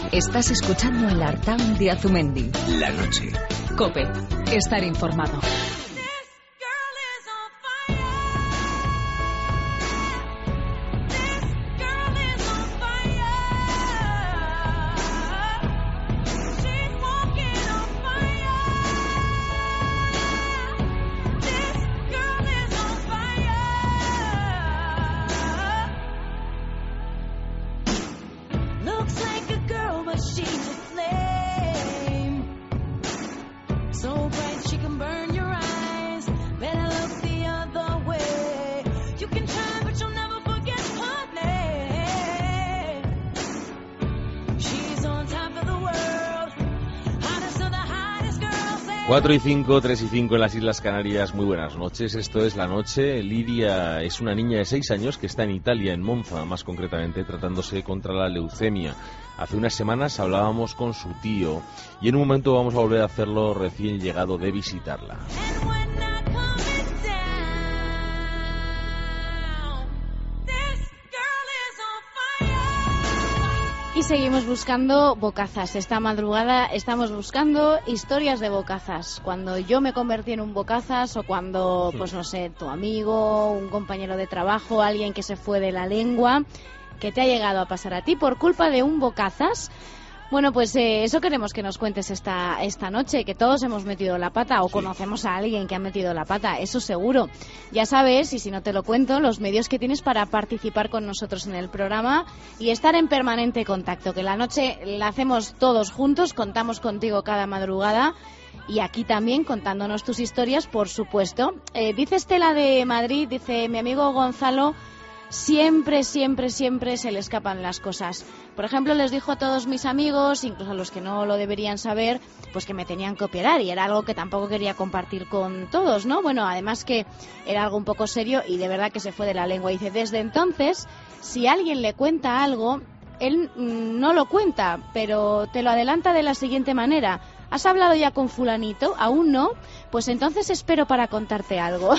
Estás escuchando el Artaud de Azumendi. La noche. COPE. Estar informado. Cuatro y 5, 3 y 5 en las Islas Canarias. Muy buenas noches, esto es La Noche. Lidia es una niña de 6 años que está en Italia, en Monza, más concretamente, tratándose contra la leucemia. Hace unas semanas hablábamos con su tío y en un momento vamos a volver a hacerlo recién llegado de visitarla. Y seguimos buscando bocazas. Esta madrugada estamos buscando historias de bocazas. Cuando yo me convertí en un bocazas o cuando, pues no sé, tu amigo, un compañero de trabajo, alguien que se fue de la lengua, que te ha llegado a pasar a ti por culpa de un bocazas. Bueno, pues eso queremos que nos cuentes esta noche, que todos hemos metido la pata o conocemos a alguien que ha metido la pata, eso seguro. Ya sabes, y si no te lo cuento, los medios que tienes para participar con nosotros en el programa y estar en permanente contacto, que la noche la hacemos todos juntos, contamos contigo cada madrugada y aquí también contándonos tus historias, por supuesto. Dice Estela de Madrid, dice mi amigo Gonzalo, siempre se le escapan las cosas. Por ejemplo, les dijo a todos mis amigos, incluso a los que no lo deberían saber, pues que me tenían que operar y era algo que tampoco quería compartir con todos, ¿no? Bueno, además que era algo un poco serio y de verdad que se fue de la lengua. Dice, desde entonces, si alguien le cuenta algo, él no lo cuenta, pero te lo adelanta de la siguiente manera. ¿Has hablado ya con fulanito? ¿Aún no? Pues entonces espero para contarte algo.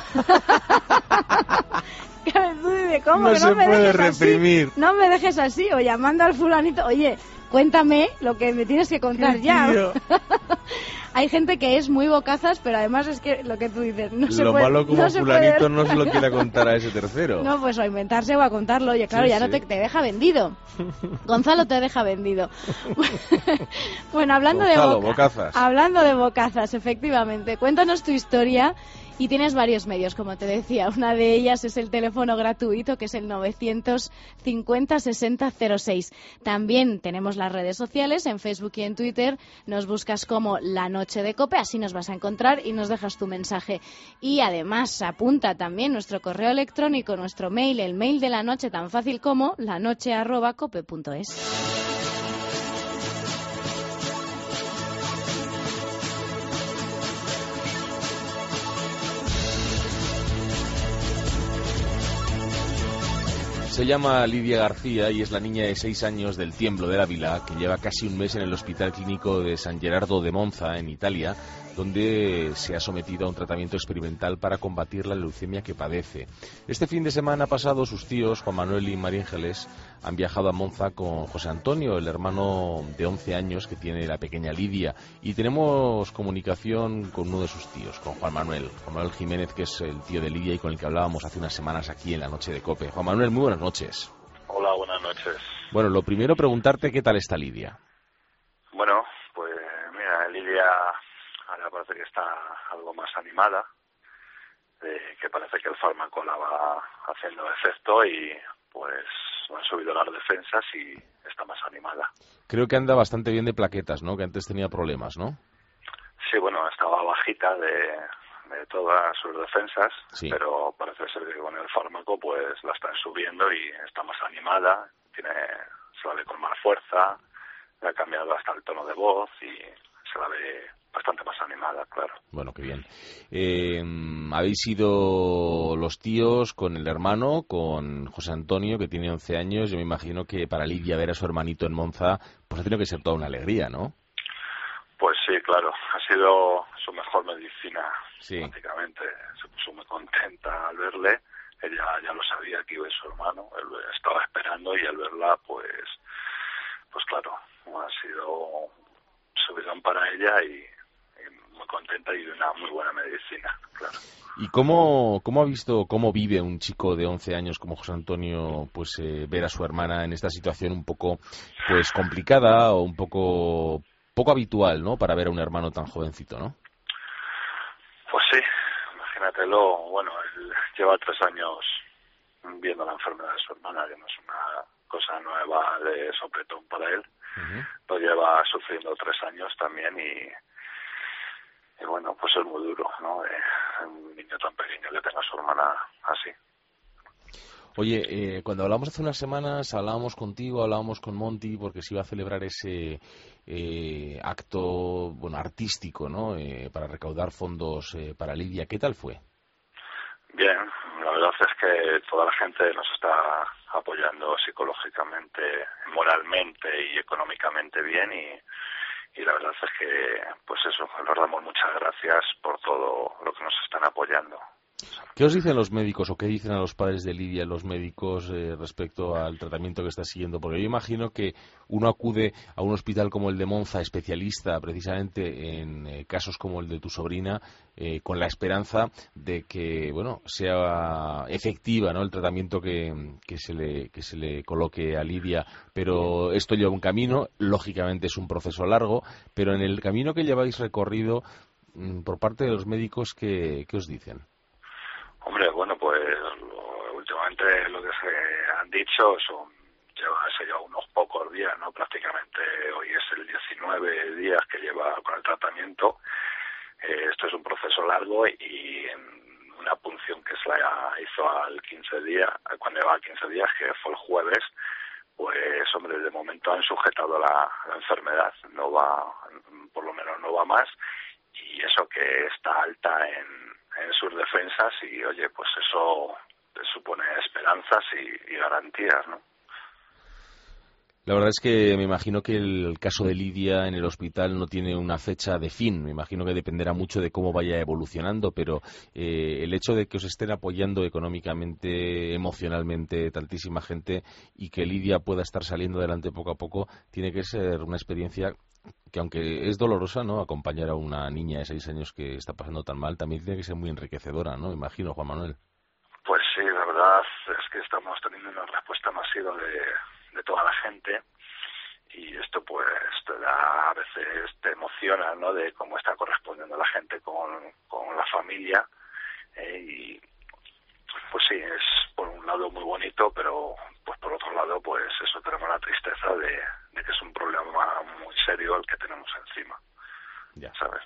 ¿Cómo? No que se puede reprimir. Así? No me dejes así, o llamando al fulanito, oye, cuéntame lo que me tienes que contar ya. Hay gente que es muy bocazas, pero además es que lo que tú dices, no se lo puede. Lo malo como no fulanito no se lo quiera contar a ese tercero. No, pues o a inventarse o a contarlo, oye, claro, sí, ya no te deja vendido. Gonzalo te deja vendido. Bueno, hablando bocazas. Hablando de bocazas, efectivamente. Cuéntanos tu historia. Y tienes varios medios, como te decía. Una de ellas es el teléfono gratuito, que es el 950-6006. También tenemos las redes sociales, en Facebook y en Twitter. Nos buscas como La Noche de COPE, así nos vas a encontrar y nos dejas tu mensaje. Y además, apunta también nuestro correo electrónico, nuestro mail, el mail de la noche, tan fácil como lanoche@cope.es. Se llama Lidia García y es la niña de 6 años del Tiemblo de Ávila, que lleva casi un mes en el Hospital Clínico de San Gerardo de Monza, en Italia, donde se ha sometido a un tratamiento experimental para combatir la leucemia que padece. Este fin de semana pasado, sus tíos, Juan Manuel y María Ángeles, han viajado a Monza con José Antonio, el hermano de 11 años que tiene la pequeña Lidia, y tenemos comunicación con uno de sus tíos, con Juan Manuel Jiménez, que es el tío de Lidia y con el que hablábamos hace unas semanas aquí en La Noche de COPE. Juan Manuel, muy buenas noches. Hola, buenas noches. Bueno, lo primero, preguntarte qué tal está Lidia. Bueno, pues mira, Lidia ahora parece que está algo más animada, que parece que el fármaco la va haciendo efecto y pues han subido las defensas y está más animada. Creo que anda bastante bien de plaquetas, ¿no? Que antes tenía problemas, ¿no? Sí, bueno, estaba bajita de todas sus defensas, sí. Pero parece ser que con el fármaco pues la están subiendo y está más animada, se la ve con más fuerza, le ha cambiado hasta el tono de voz y se la ve bastante más animada, claro. Bueno, qué bien. Habéis ido los tíos con el hermano, con José Antonio, que tiene 11 años. Yo me imagino que para Lidia ver a su hermanito en Monza, pues ha tenido que ser toda una alegría, ¿no? Pues sí, claro. Ha sido su mejor medicina, sí. Prácticamente. Se puso muy contenta al verle. Ella ya lo sabía que iba a su hermano. Él estaba esperando y al verla, pues claro, ha para ella y muy contenta y de una muy buena medicina, claro. ¿Y cómo ha visto, cómo vive un chico de 11 años como José Antonio, pues ver a su hermana en esta situación un poco, pues complicada o un poco habitual, ¿no? Para ver a un hermano tan jovencito, ¿no? Pues sí, imagínatelo. Bueno, él lleva 3 años viendo la enfermedad de su hermana, que no es una cosa nueva de sopetón para él. Uh-huh. Lo lleva sufriendo 3 años también y bueno, pues es muy duro, ¿no? Un niño tan pequeño que tenga a su hermana así. Oye, cuando hablamos hace unas semanas, hablábamos contigo, hablábamos con Monty, porque se iba a celebrar ese acto, bueno, artístico, ¿no? Para recaudar fondos para Lidia. ¿Qué tal fue? Bien, la verdad es que toda la gente nos está apoyando psicológicamente, moralmente y económicamente bien y la verdad es que, pues eso, les damos muchas gracias por todo lo que nos están apoyando. ¿Qué os dicen los médicos o qué dicen a los padres de Lidia los médicos respecto al tratamiento que está siguiendo? Porque yo imagino que uno acude a un hospital como el de Monza, especialista precisamente en casos como el de tu sobrina, con la esperanza de que, bueno, sea efectiva, ¿no?, el tratamiento que se le coloque a Lidia. Pero esto lleva un camino, lógicamente es un proceso largo, pero en el camino que lleváis recorrido, por parte de los médicos, ¿qué os dicen? Hombre, bueno, pues últimamente lo que se han dicho se lleva unos pocos días, ¿no? Prácticamente hoy es el 19 días que lleva con el tratamiento. Esto es un proceso largo y en una punción que se la hizo al 15 días, cuando lleva 15 días, que fue el jueves, pues, hombre, de momento han sujetado la enfermedad, no va, por lo menos no va más, y eso que está alta en sus defensas y, oye, pues eso supone esperanzas y garantías, ¿no? La verdad es que me imagino que el caso de Lidia en el hospital no tiene una fecha de fin. Me imagino que dependerá mucho de cómo vaya evolucionando, pero el hecho de que os estén apoyando económicamente, emocionalmente, tantísima gente y que Lidia pueda estar saliendo adelante poco a poco, tiene que ser una experiencia que, aunque es dolorosa, ¿no?, acompañar a una niña de 6 años que está pasando tan mal, también tiene que ser muy enriquecedora, ¿no? Imagino, Juan Manuel. Pues sí, la verdad es que estamos teniendo una respuesta masiva de toda la gente y esto pues te da, a veces te emociona, ¿no?, de cómo está correspondiendo la gente con la familia y pues sí, es por un lado muy bonito, pero pues por otro lado pues eso, tenemos la tristeza de que es un problema muy serio el que tenemos encima, ya ¿sabes?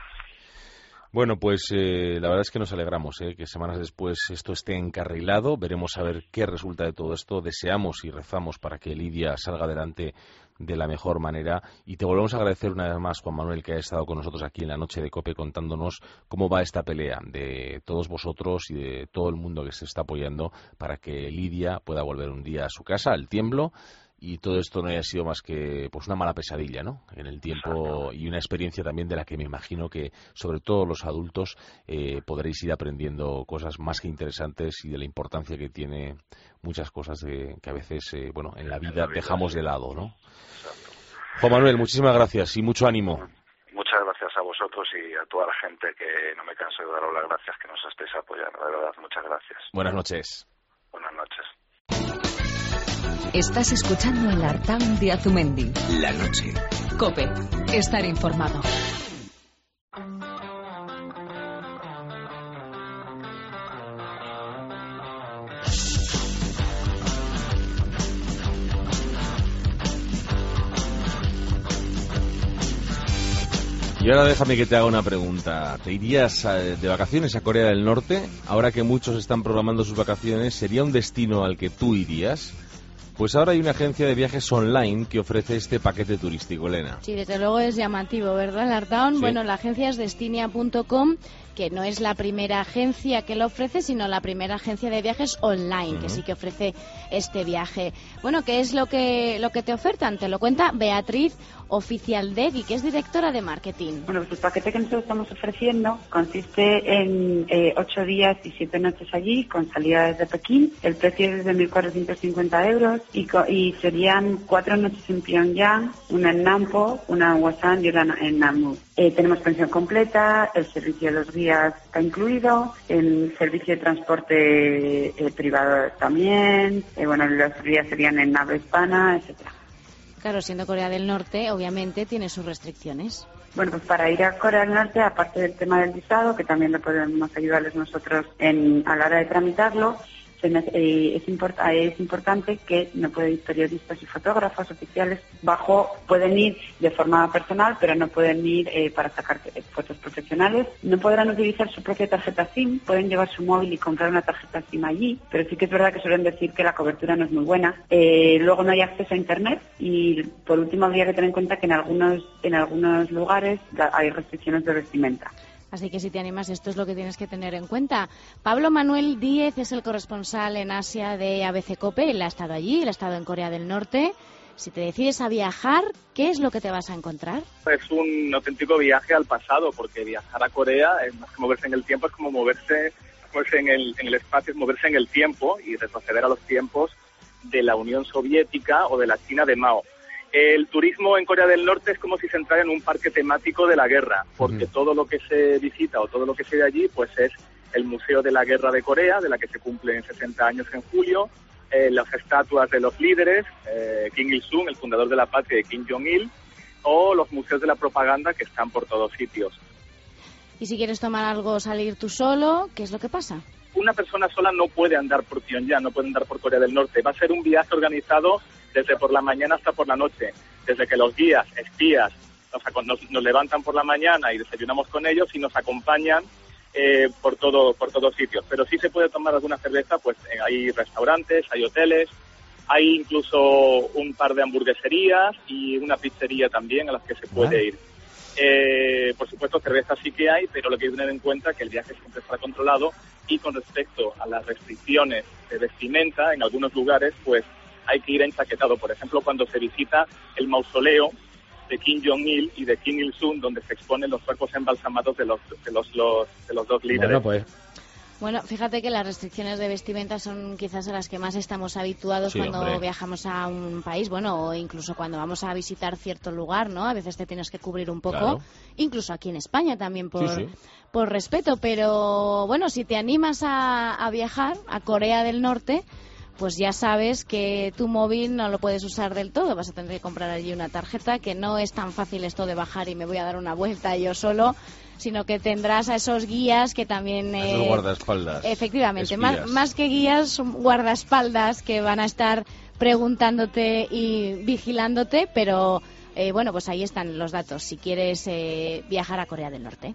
Bueno, pues la verdad es que nos alegramos que semanas después esto esté encarrilado. Veremos a ver qué resulta de todo esto. Deseamos y rezamos para que Lidia salga adelante de la mejor manera. Y te volvemos a agradecer una vez más, Juan Manuel, que haya estado con nosotros aquí en la noche de COPE contándonos cómo va esta pelea de todos vosotros y de todo el mundo que se está apoyando para que Lidia pueda volver un día a su casa, al Tiemblo, y todo esto no haya sido más que pues una mala pesadilla, ¿no?, en el tiempo, y una experiencia también de la que me imagino que sobre todo los adultos podréis ir aprendiendo cosas más que interesantes y de la importancia que tiene muchas cosas que a veces bueno, en la vida dejamos de lado, ¿no? Juan Manuel, muchísimas gracias y mucho ánimo. Muchas gracias a vosotros y a toda la gente, que no me canso de daros las gracias, que nos estéis apoyando, de verdad, muchas gracias. Buenas noches. Buenas noches. Estás escuchando el Artaun de Azumendi. La noche. COPE. Estar informado. Y ahora déjame que te haga una pregunta. ¿Te irías de vacaciones a Corea del Norte? Ahora que muchos están programando sus vacaciones, ¿sería un destino al que tú irías? Pues ahora hay una agencia de viajes online que ofrece este paquete turístico, Elena. Sí, desde luego es llamativo, ¿verdad, Artaun? Sí. Bueno, la agencia es Destinia.com, que no es la primera agencia que lo ofrece, sino la primera agencia de viajes online, que sí que ofrece este viaje. Bueno, ¿qué es lo que te ofertan? Te lo cuenta Beatriz Oficialdegui, que es directora de marketing. Bueno, pues el paquete que nosotros estamos ofreciendo consiste en 8 días y 7 noches allí, con salida desde Pekín. El precio es de 1.450 euros y serían 4 noches en Pyongyang, una en Nampo, una en Hwasan y una en Nammu. Tenemos pensión completa, el servicio de los guías está incluido, el servicio de transporte privado también, los días serían en nave hispana, etcétera. Claro, siendo Corea del Norte, obviamente tiene sus restricciones. Bueno, pues para ir a Corea del Norte, aparte del tema del visado, que también lo podemos ayudarles nosotros a la hora de tramitarlo, es importante que no pueden ir periodistas y fotógrafos oficiales. Pueden ir de forma personal, pero no pueden ir para sacar fotos profesionales. No podrán utilizar su propia tarjeta SIM, pueden llevar su móvil y comprar una tarjeta SIM allí, pero sí que es verdad que suelen decir que la cobertura no es muy buena. Luego no hay acceso a Internet y, por último, habría que tener en cuenta que en algunos lugares hay restricciones de vestimenta. Así que si te animas, esto es lo que tienes que tener en cuenta. Pablo Manuel Díez es el corresponsal en Asia de ABC COPE. Él ha estado allí, él ha estado en Corea del Norte. Si te decides a viajar, ¿qué es lo que te vas a encontrar? Es un auténtico viaje al pasado, porque viajar a Corea, más que moverse en el tiempo, es como moverse en el espacio, es moverse en el tiempo y retroceder a los tiempos de la Unión Soviética o de la China de Mao. El turismo en Corea del Norte es como si se entrara en un parque temático de la guerra, porque todo lo que se visita o todo lo que se ve allí pues es el Museo de la Guerra de Corea, de la que se cumplen 60 años en julio, las estatuas de los líderes, Kim Il-sung, el fundador de la patria, de Kim Jong-il, o los museos de la propaganda que están por todos sitios. Y si quieres tomar algo, salir tú solo, ¿qué es lo que pasa? Una persona sola no puede andar por Pyongyang, no puede andar por Corea del Norte. Va a ser un viaje organizado desde por la mañana hasta por la noche, desde que los guías, espías, nos levantan por la mañana y desayunamos con ellos y nos acompañan por todos sitios. Pero sí se puede tomar alguna cerveza, pues hay restaurantes, hay hoteles, hay incluso un par de hamburgueserías y una pizzería también a las que se puede ir. Por supuesto, cerveza sí que hay, pero lo que hay que tener en cuenta es que el viaje siempre está controlado y con respecto a las restricciones de vestimenta, en algunos lugares, pues hay que ir enchaquetado. Por ejemplo, cuando se visita el mausoleo de Kim Jong-il y de Kim Il-sung, donde se exponen los cuerpos embalsamados de los dos líderes. Bueno, fíjate que las restricciones de vestimenta son quizás a las que más estamos habituados cuando viajamos a un país, o incluso cuando vamos a visitar cierto lugar, ¿no? A veces te tienes que cubrir un poco, incluso aquí en España también por respeto, pero bueno, si te animas a viajar a Corea del Norte, pues ya sabes que tu móvil no lo puedes usar del todo, vas a tener que comprar allí una tarjeta, que no es tan fácil esto de bajar y me voy a dar una vuelta yo solo, sino que tendrás a esos guías que también... esos guardaespaldas. Efectivamente, más que guías, guardaespaldas que van a estar preguntándote y vigilándote, pero pues ahí están los datos, si quieres viajar a Corea del Norte.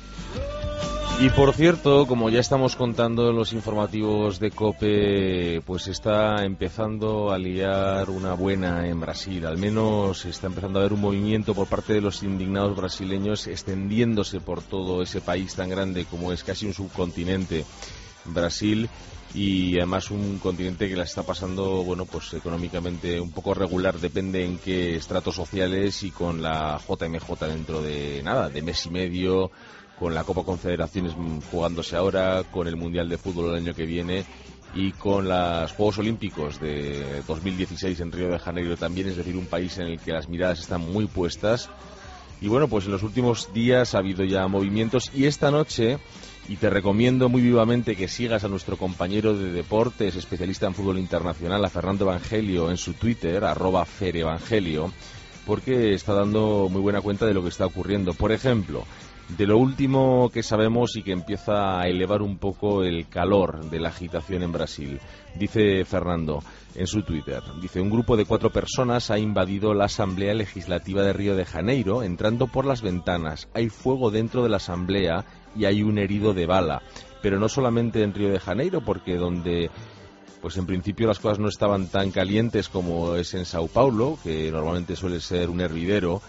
Y por cierto, como ya estamos contando en los informativos de COPE, pues está empezando a liar una buena en Brasil. Al menos está empezando a haber un movimiento por parte de los indignados brasileños extendiéndose por todo ese país tan grande como es casi un subcontinente, Brasil, y además un continente que la está pasando, pues económicamente un poco regular, depende en qué estratos sociales, y con la JMJ dentro de mes y medio, con la Copa Confederaciones jugándose ahora, con el Mundial de Fútbol el año que viene y con los Juegos Olímpicos de 2016 en Río de Janeiro también, es decir, un país en el que las miradas están muy puestas. Y bueno, pues en los últimos días ha habido ya movimientos, y esta noche, y te recomiendo muy vivamente que sigas a nuestro compañero de deportes, especialista en fútbol internacional, a Fernando Evangelio, en su Twitter, @ferevangelio, porque está dando muy buena cuenta de lo que está ocurriendo. Por ejemplo, de lo último que sabemos y que empieza a elevar un poco el calor de la agitación en Brasil. Dice Fernando en su Twitter, un grupo de 4 personas ha invadido la Asamblea Legislativa de Río de Janeiro, entrando por las ventanas. Hay fuego dentro de la Asamblea y hay un herido de bala. Pero no solamente en Río de Janeiro, porque donde pues en principio las cosas no estaban tan calientes como es en Sao Paulo, que normalmente suele ser un hervidero,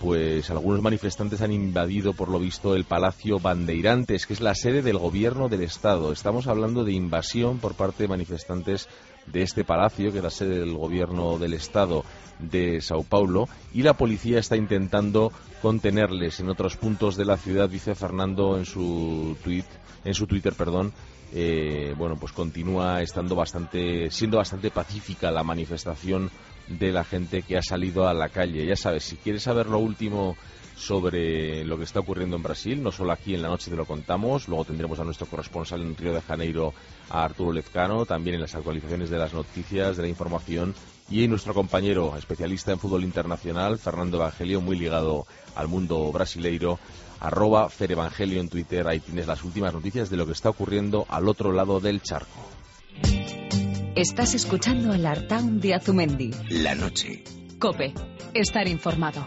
pues algunos manifestantes han invadido, por lo visto, el Palacio Bandeirantes, que es la sede del gobierno del Estado. Estamos hablando de invasión por parte de manifestantes de este palacio, que es la sede del gobierno del Estado de Sao Paulo, y la policía está intentando contenerles. En otros puntos de la ciudad, dice Fernando en su Twitter, bueno, pues continúa siendo bastante pacífica la manifestación de la gente que ha salido a la calle. Ya sabes, si quieres saber lo último sobre lo que está ocurriendo en Brasil, no solo aquí en la noche te lo contamos, luego tendremos a nuestro corresponsal en Río de Janeiro, a Arturo Lezcano, también en las actualizaciones de las noticias, de la información, y nuestro compañero especialista en fútbol internacional, Fernando Evangelio, muy ligado al mundo brasileiro, @FerEvangelio en Twitter. Ahí tienes las últimas noticias de lo que está ocurriendo al otro lado del charco. Estás escuchando el Artaun de Azumendi. La noche. COPE. Estar informado.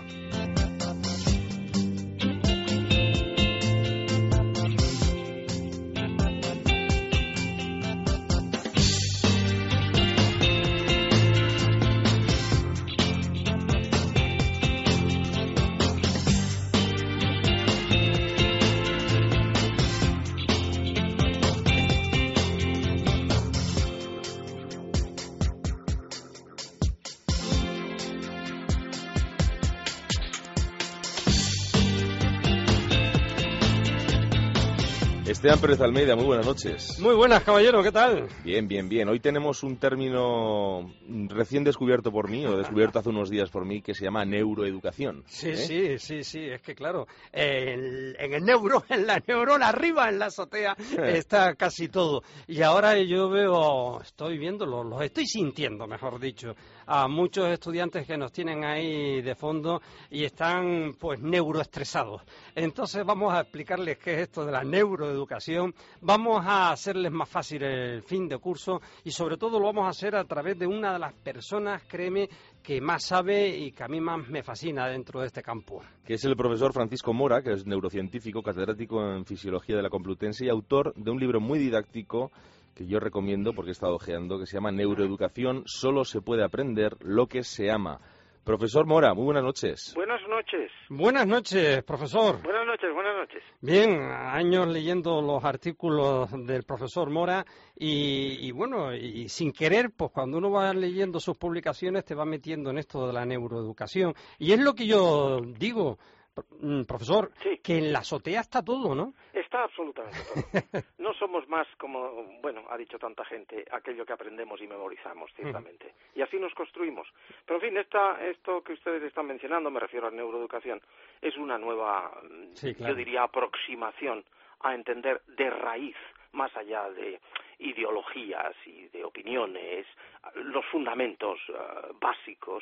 Esteban Pérez Almeida, muy buenas noches. Muy buenas, caballero, ¿qué tal? Bien, bien, bien. Hoy tenemos un término recién descubierto por mí, o descubierto hace unos días por mí, que se llama neuroeducación. Sí, es que claro, en el neuro, en la neurona arriba, en la azotea, está casi todo. Y ahora yo estoy viéndolo, los estoy sintiendo, mejor dicho, a muchos estudiantes que nos tienen ahí de fondo y están pues neuroestresados. Entonces vamos a explicarles qué es esto de la neuroeducación, vamos a hacerles más fácil el fin de curso y sobre todo lo vamos a hacer a través de una de las personas, créeme, que más sabe y que a mí más me fascina dentro de este campo. Que es el profesor Francisco Mora, que es neurocientífico, catedrático en Fisiología de la Complutense y autor de un libro muy didáctico que yo recomiendo porque he estado ojeando, que se llama Neuroeducación, solo se puede aprender lo que se ama. Profesor Mora, muy buenas noches. Buenas noches. Buenas noches, profesor. Buenas noches, buenas noches. Bien, años leyendo los artículos del profesor Mora y bueno, y sin querer, pues cuando uno va leyendo sus publicaciones te va metiendo en esto de la neuroeducación. Y es lo que yo digo, profesor, sí, que en la azotea está todo, ¿no? Está absolutamente todo. No somos más como, bueno, ha dicho tanta gente, aquello que aprendemos y memorizamos, ciertamente. Y así nos construimos. Pero en fin, esto que ustedes están mencionando, me refiero a la neuroeducación, es una nueva, sí, claro, yo diría, aproximación a entender de raíz, más allá de ideologías y de opiniones, los fundamentos básicos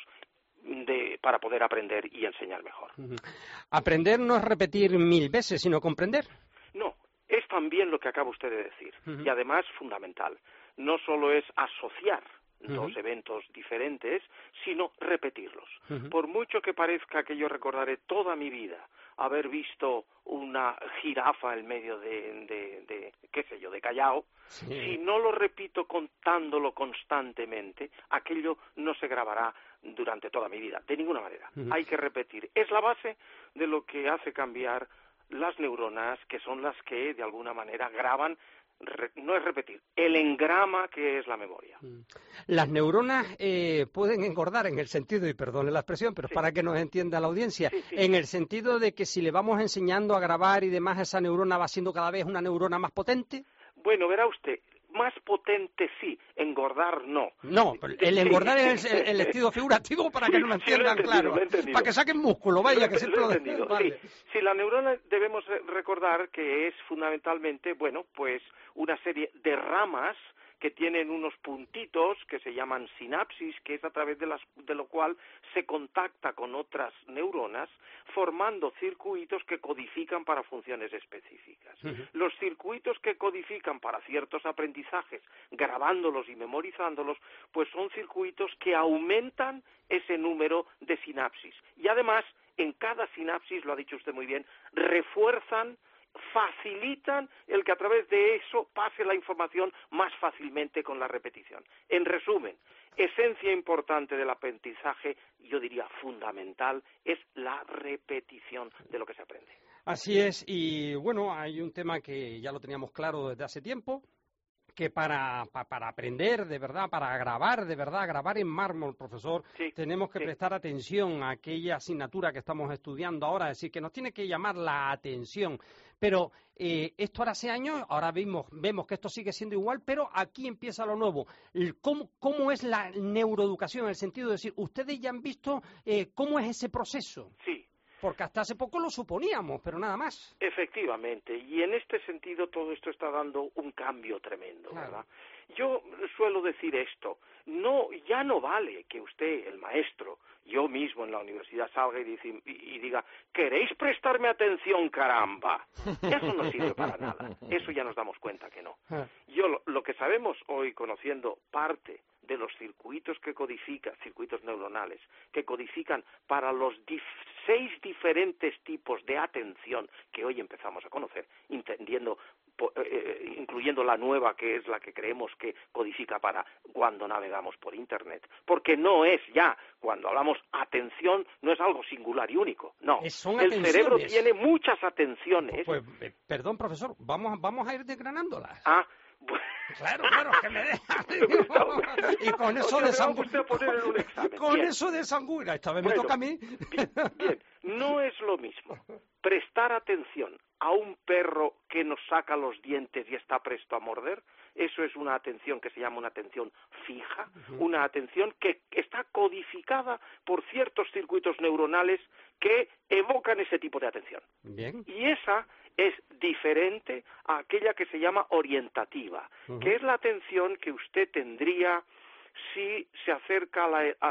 para poder aprender y enseñar mejor. Aprender no es repetir 1000 veces, sino comprender. No, es también lo que acaba usted de decir, y además fundamental. No solo es asociar dos eventos diferentes, sino repetirlos. Por mucho que parezca que yo recordaré toda mi vida haber visto una jirafa en medio de qué sé yo, de Callao, sí, si no lo repito contándolo constantemente, aquello no se grabará durante toda mi vida, de ninguna manera. Hay que repetir. Es la base de lo que hace cambiar las neuronas, que son las que de alguna manera graban, no es repetir, el engrama que es la memoria. Las neuronas pueden engordar en el sentido, y perdone la expresión, pero sí, es para que nos entienda la audiencia, sí, sí, en el sentido de que si le vamos enseñando a grabar y demás, esa neurona va siendo cada vez una neurona más potente. Bueno, verá usted, más potente sí, engordar no. No, el engordar es el estilo figurativo para que no me entiendan, sí, claro, para que saquen músculo, vaya, que siempre lo he entendido. Vale. Sí, la neurona debemos recordar que es fundamentalmente, bueno, pues una serie de ramas que tienen unos puntitos que se llaman sinapsis, que es a través de lo cual se contacta con otras neuronas, formando circuitos que codifican para funciones específicas. Los circuitos que codifican para ciertos aprendizajes, grabándolos y memorizándolos, pues son circuitos que aumentan ese número de sinapsis. Y además, en cada sinapsis, lo ha dicho usted muy bien, refuerzan facilitan el que a través de eso pase la información más fácilmente con la repetición. En resumen, esencia importante del aprendizaje, yo diría fundamental, es la repetición de lo que se aprende. Así es, y bueno, hay un tema que ya lo teníamos claro desde hace tiempo, que para aprender de verdad, para grabar de verdad, grabar en mármol, profesor, tenemos que prestar atención a aquella asignatura que estamos estudiando ahora, es decir, que nos tiene que llamar la atención. Pero esto ahora hace años, ahora vemos que esto sigue siendo igual, pero aquí empieza lo nuevo. ¿Cómo es la neuroeducación? En el sentido de decir, ustedes ya han visto cómo es ese proceso. Sí. Porque hasta hace poco lo suponíamos, pero nada más. Efectivamente, y en este sentido todo esto está dando un cambio tremendo, claro, ¿verdad? Yo suelo decir esto, ya no vale que usted, el maestro, yo mismo en la universidad salga y diga, ¿queréis prestarme atención, caramba? Eso no sirve para nada, eso ya nos damos cuenta que no. Lo que sabemos hoy, conociendo parte de los circuitos circuitos neuronales, que codifican para los 6 diferentes tipos de atención que hoy empezamos a conocer, incluyendo la nueva, que es la que creemos que codifica para cuando navegamos por Internet. Porque no es ya, cuando hablamos atención, no es algo singular y único, no. El cerebro tiene muchas atenciones. Pues, perdón, profesor, vamos a ir desgranándolas. Claro, que me deja. Y con eso de sangüira, esta vez me toca a mí. Bien, no es lo mismo prestar atención a un perro que nos saca los dientes y está presto a morder. Eso es una atención que se llama una atención fija, una atención que está codificada por ciertos circuitos neuronales que evocan ese tipo de atención. Bien. Y esa es diferente a aquella que se llama orientativa, que es la atención que usted tendría si se acerca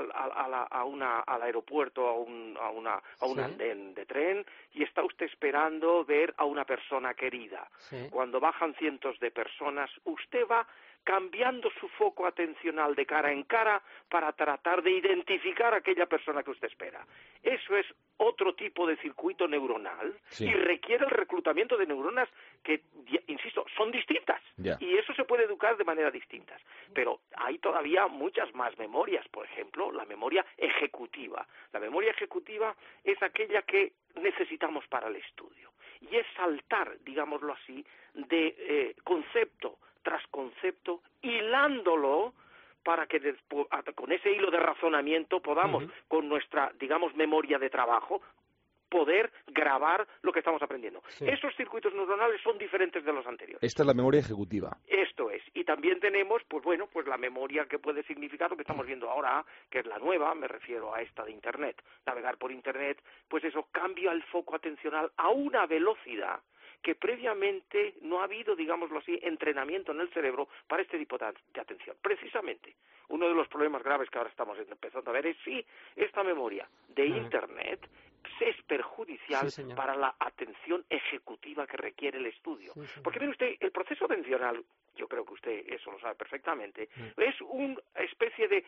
al aeropuerto, a un andén de tren, y está usted esperando ver a una persona querida. Sí. Cuando bajan cientos de personas, usted va cambiando su foco atencional de cara en cara para tratar de identificar a aquella persona que usted espera. Eso es otro tipo de circuito neuronal y requiere el reclutamiento de neuronas que, insisto, son distintas. Y eso se puede educar de manera distintas. Pero hay todavía muchas más memorias. Por ejemplo, la memoria ejecutiva. La memoria ejecutiva es aquella que necesitamos para el estudio. Y es saltar, digámoslo así, de concepto tras concepto, hilándolo para que con ese hilo de razonamiento podamos, con nuestra, digamos, memoria de trabajo, poder grabar lo que estamos aprendiendo. Esos circuitos neuronales son diferentes de los anteriores. Esta es la memoria ejecutiva. Esto es. Y también tenemos, pues la memoria que puede significar lo que estamos viendo ahora, que es la nueva, me refiero a esta de Internet. Navegar por Internet, pues eso cambia el foco atencional a una velocidad que previamente no ha habido, digámoslo así, entrenamiento en el cerebro para este tipo de atención. Precisamente, uno de los problemas graves que ahora estamos empezando a ver es si esta memoria de Internet es perjudicial para la atención ejecutiva que requiere el estudio. Porque mire usted, el proceso atencional, yo creo que usted eso lo sabe perfectamente, es una especie de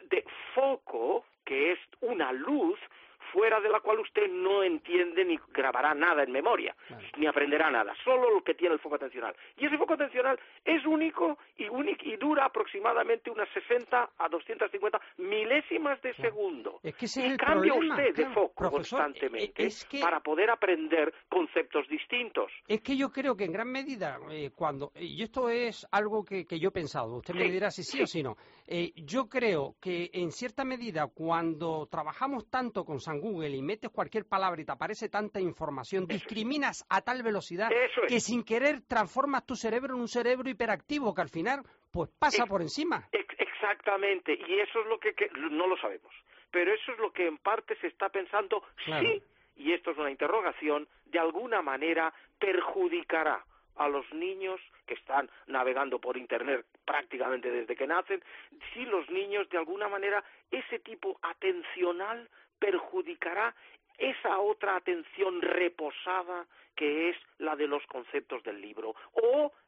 foco que es una luz fuera de la cual usted no entiende ni grabará nada en memoria, ni aprenderá nada, solo lo que tiene el foco atencional. Y ese foco atencional es único y dura aproximadamente unas 60 a 250 milésimas de segundo. Es que ese y es el cambia problema, usted de foco profesor, constantemente para poder aprender conceptos distintos. Es que yo creo que en gran medida, y esto es algo que yo he pensado, usted me dirá si sí o si no, yo creo que en cierta medida cuando trabajamos tanto con San Google y metes cualquier palabra y te aparece tanta información, discriminas a tal velocidad que sin querer transformas tu cerebro en un cerebro hiperactivo que al final pues pasa por encima. Exactamente, y eso es lo que no lo sabemos, pero eso es lo que en parte se está pensando, sí, y esto es una interrogación, de alguna manera perjudicará a los niños que están navegando por Internet prácticamente desde que nacen, si los niños de alguna manera ese tipo atencional perjudicará esa otra atención reposada que es la de los conceptos del libro, o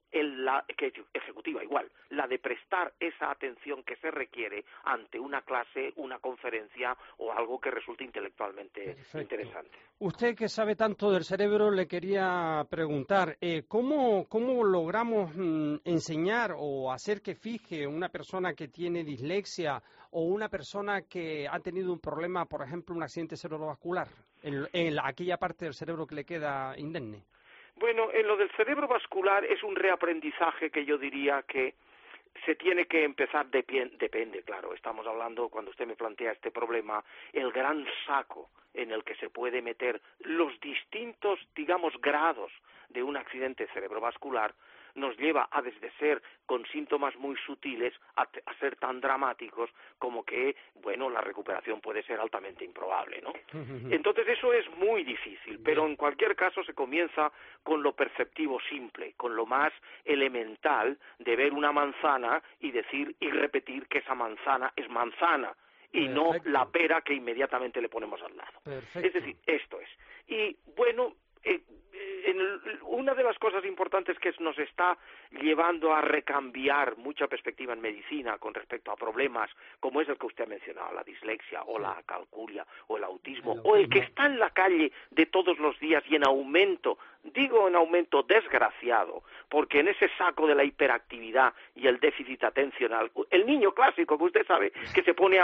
ejecutiva igual, la de prestar esa atención que se requiere ante una clase, una conferencia o algo que resulte intelectualmente interesante. Usted que sabe tanto del cerebro, le quería preguntar, ¿cómo logramos enseñar o hacer que fije una persona que tiene dislexia o una persona que ha tenido un problema, por ejemplo, un accidente cerebrovascular, en aquella parte del cerebro que le queda indemne? Bueno, en lo del cerebro vascular es un reaprendizaje que yo diría que se tiene que empezar, depende, claro, estamos hablando, cuando usted me plantea este problema, el gran saco en el que se puede meter los distintos, digamos, grados de un accidente cerebrovascular, nos lleva a desde ser con síntomas muy sutiles a ser tan dramáticos como que, bueno, la recuperación puede ser altamente improbable, ¿no? Entonces eso es muy difícil, pero en cualquier caso se comienza con lo perceptivo simple, con lo más elemental de ver una manzana y decir y repetir que esa manzana es manzana y no la pera que inmediatamente le ponemos al lado. Es decir, esto es. Y bueno, una de las cosas importantes que nos está llevando a recambiar mucha perspectiva en medicina con respecto a problemas como es el que usted ha mencionado, la dislexia o la calculia o el autismo o el que está en la calle de todos los días y en aumento, digo en aumento desgraciado, porque en ese saco de la hiperactividad y el déficit atencional, el niño clásico que usted sabe que se pone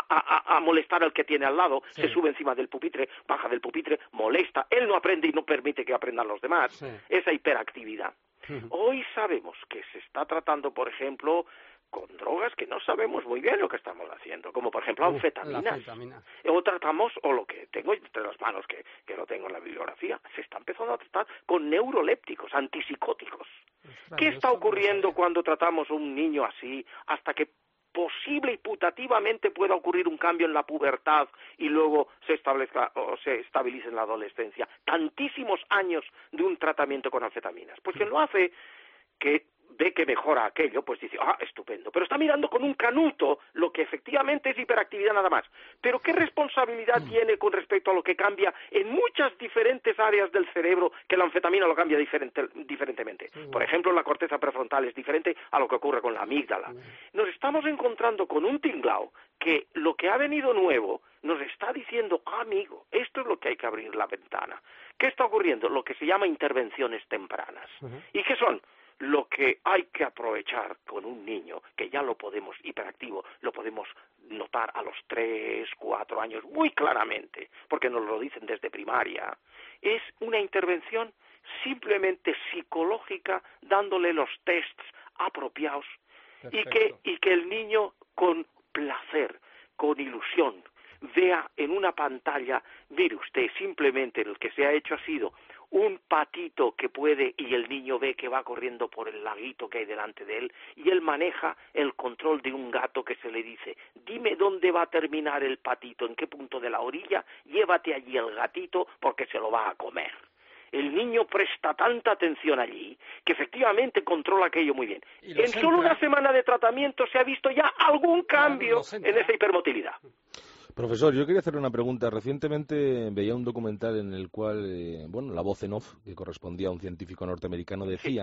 a molestar al que tiene al lado, se sube encima del pupitre, baja del pupitre, molesta, él no aprende y no permite que aprendan los demás, esa hiperactividad. Hoy sabemos que se está tratando, por ejemplo, con drogas que no sabemos muy bien lo que estamos haciendo, como por ejemplo anfetaminas. O tratamos, o lo que tengo entre las manos, que lo tengo en la bibliografía, se está empezando a tratar con neurolépticos, antipsicóticos. ¿Qué está ocurriendo cuando tratamos a un niño así hasta que posible y putativamente pueda ocurrir un cambio en la pubertad y luego se establezca o se estabilice en la adolescencia? Tantísimos años de un tratamiento con anfetaminas. Pues quien lo hace, que ve que mejora aquello, pues dice, estupendo, pero está mirando con un canuto lo que efectivamente es hiperactividad nada más. Pero ¿qué responsabilidad tiene con respecto a lo que cambia en muchas diferentes áreas del cerebro que la anfetamina lo cambia diferentemente? Por ejemplo, la corteza prefrontal es diferente a lo que ocurre con la amígdala. Nos estamos encontrando con un tinglao que lo que ha venido nuevo nos está diciendo, amigo, esto es lo que hay que abrir la ventana. ¿Qué está ocurriendo? Lo que se llama intervenciones tempranas. ¿Y qué son? Lo que hay que aprovechar con un niño, que ya lo podemos, hiperactivo, lo podemos notar a los 3, 4 años muy claramente, porque nos lo dicen desde primaria, es una intervención simplemente psicológica, dándole los tests apropiados y que el niño con placer, con ilusión, vea en una pantalla, mire usted, simplemente lo que se ha hecho ha sido un patito que puede, y el niño ve que va corriendo por el laguito que hay delante de él, y él maneja el control de un gato que se le dice, dime dónde va a terminar el patito, en qué punto de la orilla, llévate allí el gatito porque se lo va a comer. El niño presta tanta atención allí que efectivamente controla aquello muy bien. En solo una semana de tratamiento se ha visto ya algún cambio en esa hipermotilidad. Profesor, yo quería hacerle una pregunta. Recientemente veía un documental en el cual, la voz en off, que correspondía a un científico norteamericano, decía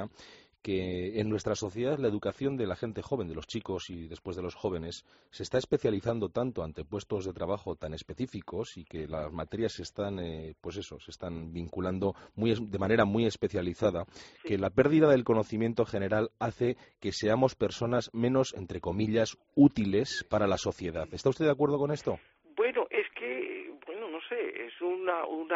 que en nuestra sociedad la educación de la gente joven, de los chicos y después de los jóvenes, se está especializando tanto ante puestos de trabajo tan específicos y que las materias se están, se están vinculando de manera muy especializada, que la pérdida del conocimiento general hace que seamos personas menos, entre comillas, útiles para la sociedad. ¿Está usted de acuerdo con esto? Bueno, es que, no sé, es un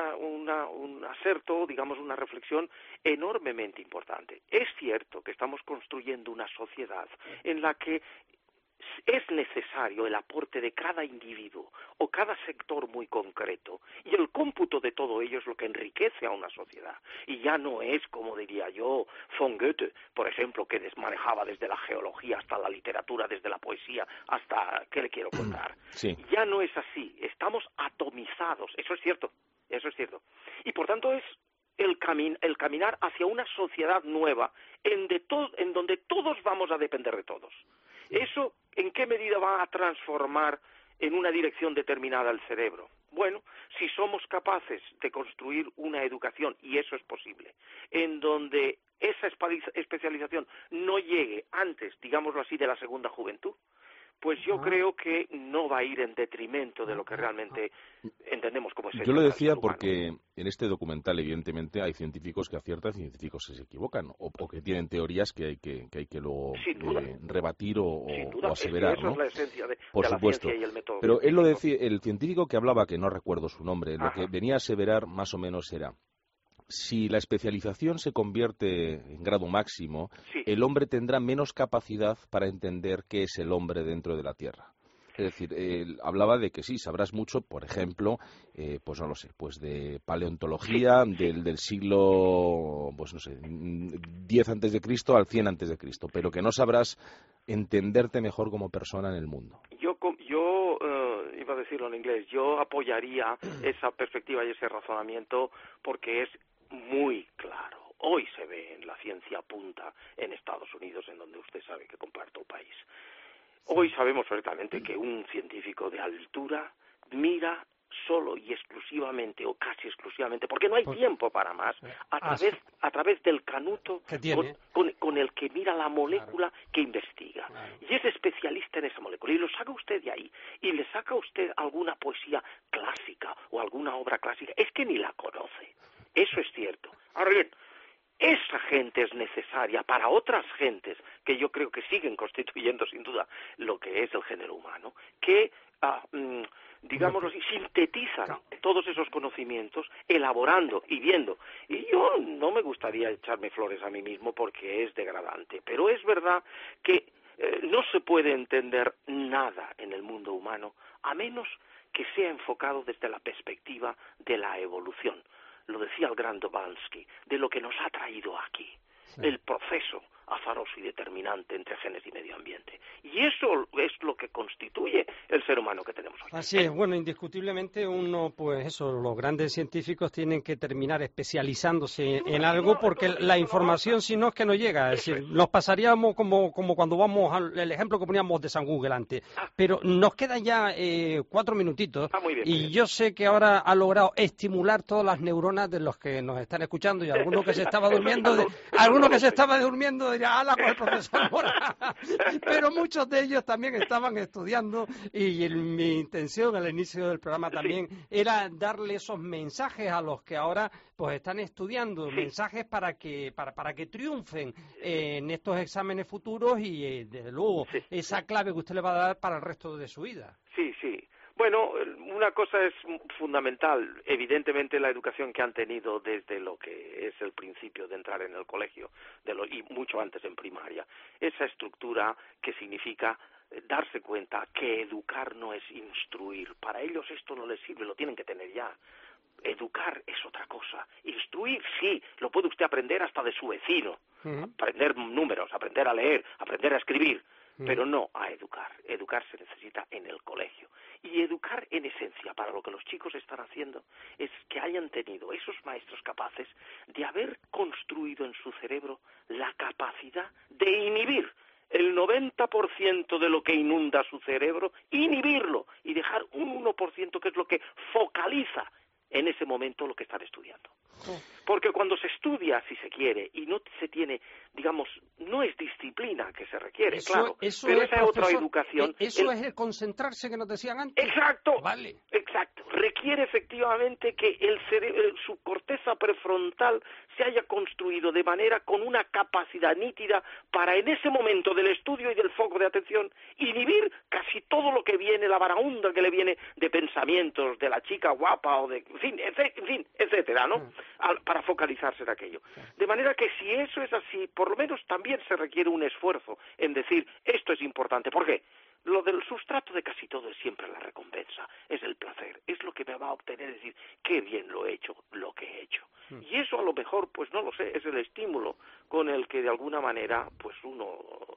aserto, digamos, una reflexión enormemente importante. Es cierto que estamos construyendo una sociedad en la que es necesario el aporte de cada individuo o cada sector muy concreto, y el cómputo de todo ello es lo que enriquece a una sociedad. Y ya no es, como diría yo, von Goethe, por ejemplo, que manejaba desde la geología hasta la literatura, desde la poesía hasta, ¿qué le quiero contar? Sí. Ya no es así, estamos atomizados, eso es cierto. Y por tanto es el caminar hacia una sociedad nueva en donde todos vamos a depender de todos. ¿Eso en qué medida va a transformar en una dirección determinada el cerebro? Bueno, si somos capaces de construir una educación, y eso es posible, en donde esa especialización no llegue antes, digámoslo así, de la segunda juventud, pues yo creo que no va a ir en detrimento de lo que realmente entendemos como es el Yo lo decía ser humano. porque en este documental, evidentemente, hay científicos que aciertan y científicos que se equivocan, o que tienen teorías que hay que luego rebatir o aseverar, eso ¿no? es la esencia de Por la supuesto. ciencia y el método. Pero él lo decía, el científico que hablaba, que no recuerdo su nombre, lo Ajá. que venía a aseverar más o menos era: si la especialización se convierte en grado máximo, sí, el hombre tendrá menos capacidad para entender qué es el hombre dentro de la Tierra. Es decir, él hablaba de que sí, sabrás mucho, por ejemplo, pues no lo sé, pues de paleontología del siglo, pues no sé, 10 antes de Cristo al 100 antes de Cristo, pero que no sabrás entenderte mejor como persona en el mundo. Yo iba a decirlo en inglés, yo apoyaría esa perspectiva y ese razonamiento porque es muy claro. Hoy se ve en la ciencia punta en Estados Unidos, en donde usted sabe que comparto el país. Hoy sabemos perfectamente que un científico de altura mira solo y exclusivamente, o casi exclusivamente, porque no hay tiempo para más, a través del canuto con el que mira la molécula que investiga. Y es especialista en esa molécula, y lo saca usted de ahí, y le saca usted alguna poesía clásica o alguna obra clásica, es que ni la conoce. Eso es cierto. Ahora bien, esa gente es necesaria para otras gentes que yo creo que siguen constituyendo sin duda lo que es el género humano, que digámoslo así, sintetizan todos esos conocimientos, elaborando y viendo. Y yo no me gustaría echarme flores a mí mismo porque es degradante, pero es verdad que no se puede entender nada en el mundo humano a menos que sea enfocado desde la perspectiva de la evolución. Lo decía el gran Dobrowski, de lo que nos ha traído aquí, el proceso azaroso y determinante entre genes y medio ambiente. Y eso es lo que constituye el ser humano que tenemos hoy. Así es, bueno, indiscutiblemente los grandes científicos tienen que terminar especializándose en algo porque la información si no es que no llega, es decir, nos pasaríamos como cuando vamos al ejemplo que poníamos de San Google antes, pero nos quedan ya 4 minutitos y yo sé que ahora ha logrado estimular todas las neuronas de los que nos están escuchando y alguno que se estaba durmiendo, ala con el profesor Mora. Pero muchos de ellos también estaban estudiando y mi intención al inicio del programa también era darle esos mensajes a los que ahora pues están estudiando, mensajes para que triunfen en estos exámenes futuros y desde luego esa clave que usted le va a dar para el resto de su vida. Sí. Bueno, una cosa es fundamental, evidentemente la educación que han tenido desde lo que es el principio de entrar en el colegio y mucho antes en primaria. Esa estructura que significa darse cuenta que educar no es instruir. Para ellos esto no les sirve, lo tienen que tener ya. Educar es otra cosa. Instruir, sí, lo puede usted aprender hasta de su vecino. Aprender números, aprender a leer, aprender a escribir. Pero no a educar. Educar se necesita en el colegio. Y educar en esencia, para lo que los chicos están haciendo, es que hayan tenido esos maestros capaces de haber construido en su cerebro la capacidad de inhibir el 90% de lo que inunda su cerebro, inhibirlo y dejar un 1% que es lo que focaliza en ese momento lo que están estudiando. Porque cuando se estudia, si se quiere, y no se tiene, digamos, no es disciplina que se requiere, pero esa otra educación... Eso es el concentrarse que nos decían antes. Exacto, vale. Exacto. Requiere efectivamente que el cerebro, su corteza prefrontal se haya construido de manera con una capacidad nítida para en ese momento del estudio y del foco de atención inhibir casi todo lo que viene, la varaunda que le viene de pensamientos de la chica guapa o de, en fin, etcétera, ¿no? Para focalizarse en aquello. De manera que si eso es así, por lo menos también se requiere un esfuerzo en decir, esto es importante. ¿Por qué? Lo del sustrato de casi todo es siempre la recompensa, es el placer, es lo que me va a obtener, decir, qué bien lo he hecho, lo que he hecho. Y eso a lo mejor, pues no lo sé, es el estímulo con el que de alguna manera pues uno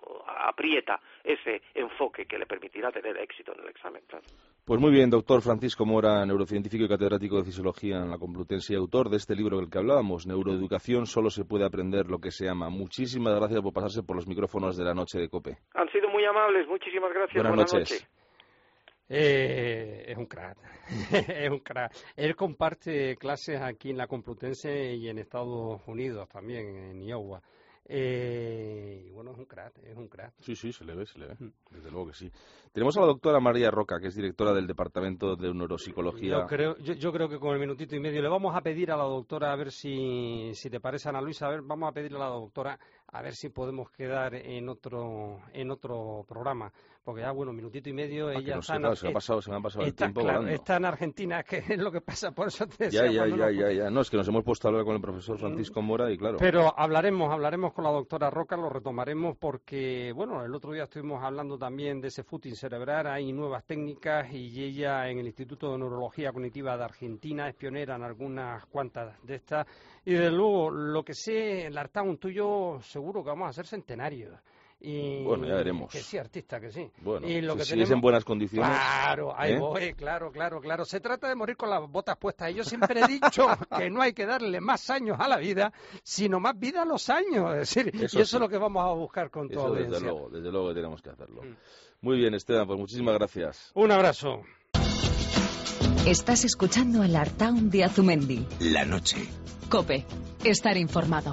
aprieta ese enfoque que le permitirá tener éxito en el examen. Claro. Pues muy bien, doctor Francisco Mora, neurocientífico y catedrático de Fisiología en la Complutense y autor de este libro del que hablábamos, Neuroeducación, solo se puede aprender lo que se ama. Muchísimas gracias por pasarse por los micrófonos de la noche de COPE. Han sido muy amables, muchísimas gracias. Buenas noches. Es un crack, es un crack. Él comparte clases aquí en la Complutense y en Estados Unidos también, en Iowa. Y bueno, es un crack, es un crack. Sí, se le ve, desde luego que sí. Tenemos a la doctora María Roca, que es directora del Departamento de Neuropsicología. Yo creo que con el minutito y medio le vamos a pedir a la doctora, a ver si te parece, Ana Luisa, vamos a pedirle a la doctora a ver si podemos quedar en otro programa, porque ya, bueno, minutito y medio, ella se me ha pasado el tiempo volando. Está en Argentina, que es lo que pasa, por eso te decía. Ya. No, es que nos hemos puesto a hablar con el profesor Francisco Mora y claro. Pero hablaremos con la doctora Roca, lo retomaremos porque, bueno, el otro día estuvimos hablando también de ese footing cerebral, hay nuevas técnicas y ella en el Instituto de Neurología Cognitiva de Argentina es pionera en algunas cuantas de estas. Y desde luego, lo que sé, Lartaun, tú y yo seguro que vamos a ser centenarios. Y bueno, ya veremos. Que sí, artista, que sí. Bueno, y lo que si tenemos... es en buenas condiciones. Claro, ahí voy, claro. Se trata de morir con las botas puestas. Y yo siempre he dicho que no hay que darle más años a la vida, sino más vida a los años. Es decir, eso es lo que vamos a buscar con tu audiencia. Desde luego que tenemos que hacerlo. Muy bien, Esteban, pues muchísimas gracias. Un abrazo. Estás escuchando a Lartaun de Azumendi. La noche. COPE. Estar informado.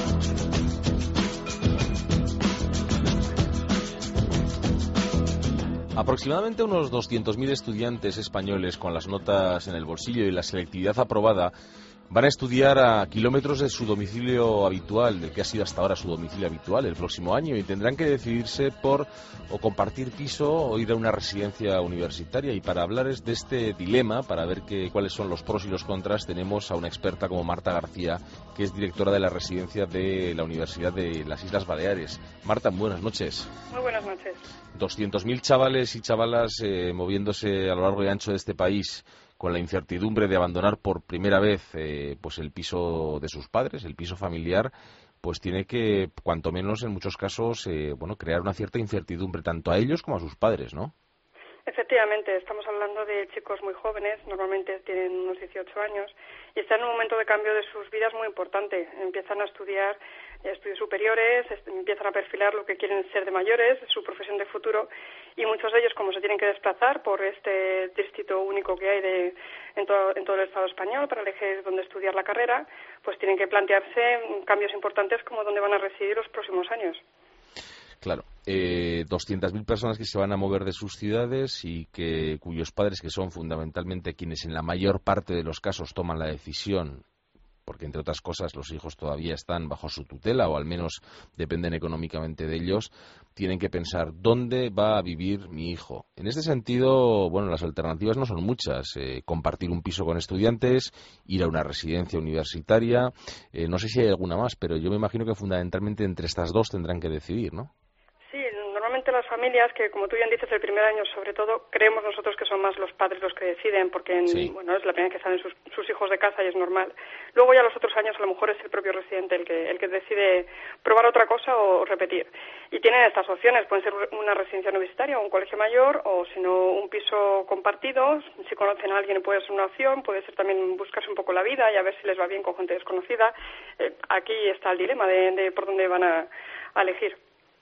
Aproximadamente unos 200.000 estudiantes españoles con las notas en el bolsillo y la selectividad aprobada van a estudiar a kilómetros de su domicilio habitual, del que ha sido hasta ahora su domicilio habitual, el próximo año, y tendrán que decidirse por o compartir piso o ir a una residencia universitaria. Y para hablar de este dilema, para ver cuáles son los pros y los contras, tenemos a una experta como Marta García, que es directora de la residencia de la Universidad de las Islas Baleares. Marta, buenas noches. Muy buenas noches. 200.000 chavales y chavalas moviéndose a lo largo y ancho de este país, con la incertidumbre de abandonar por primera vez pues el piso de sus padres, el piso familiar, pues tiene que, cuanto menos en muchos casos, crear una cierta incertidumbre tanto a ellos como a sus padres, ¿no? Efectivamente, estamos hablando de chicos muy jóvenes, normalmente tienen unos 18 años, y están en un momento de cambio de sus vidas muy importante. Empiezan a estudiar estudios superiores, empiezan a perfilar lo que quieren ser de mayores, su profesión de futuro, y muchos de ellos, como se tienen que desplazar por este distrito único que hay en todo el Estado español para elegir dónde estudiar la carrera, pues tienen que plantearse cambios importantes como dónde van a residir los próximos años. Claro, 200.000 personas que se van a mover de sus ciudades y cuyos padres, que son fundamentalmente quienes en la mayor parte de los casos toman la decisión, porque entre otras cosas los hijos todavía están bajo su tutela o al menos dependen económicamente de ellos, tienen que pensar dónde va a vivir mi hijo. En este sentido, bueno, las alternativas no son muchas. Compartir un piso con estudiantes, ir a una residencia universitaria, no sé si hay alguna más, pero yo me imagino que fundamentalmente entre estas dos tendrán que decidir, ¿no? Normalmente las familias, que como tú bien dices, el primer año sobre todo, creemos nosotros que son más los padres los que deciden, porque es la primera que salen sus hijos de casa y es normal. Luego ya los otros años a lo mejor es el propio residente el que decide probar otra cosa o repetir. Y tienen estas opciones, pueden ser una residencia universitaria o un colegio mayor, o si no un piso compartido. Si conocen a alguien puede ser una opción, puede ser también buscarse un poco la vida y a ver si les va bien con gente desconocida. Aquí está el dilema de por dónde van a elegir.